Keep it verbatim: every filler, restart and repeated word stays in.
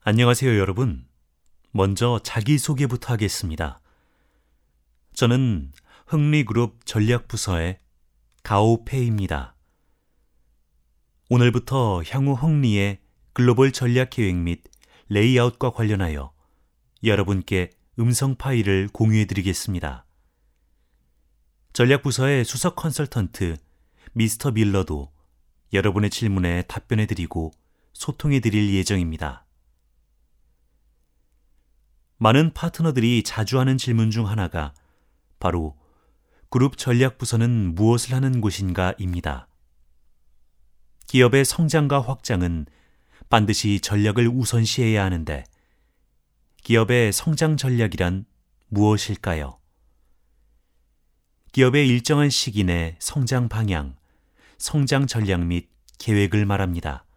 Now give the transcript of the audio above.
안녕하세요, 여러분. 먼저 자기소개부터 하겠습니다. 저는 흥리그룹 전략부서의 가오페이입니다. 오늘부터 향후 흥리의 글로벌 전략계획 및 레이아웃과 관련하여 여러분께 음성 파일을 공유해드리겠습니다. 전략부서의 수석 컨설턴트 미스터 밀러도 여러분의 질문에 답변해드리고 소통해드릴 예정입니다. 많은 파트너들이 자주 하는 질문 중 하나가 바로 그룹 전략부서는 무엇을 하는 곳인가입니다. 기업의 성장과 확장은 반드시 전략을 우선시해야 하는데 기업의 성장 전략이란 무엇일까요? 기업의 일정한 시기 내 성장 방향, 성장 전략 및 계획을 말합니다.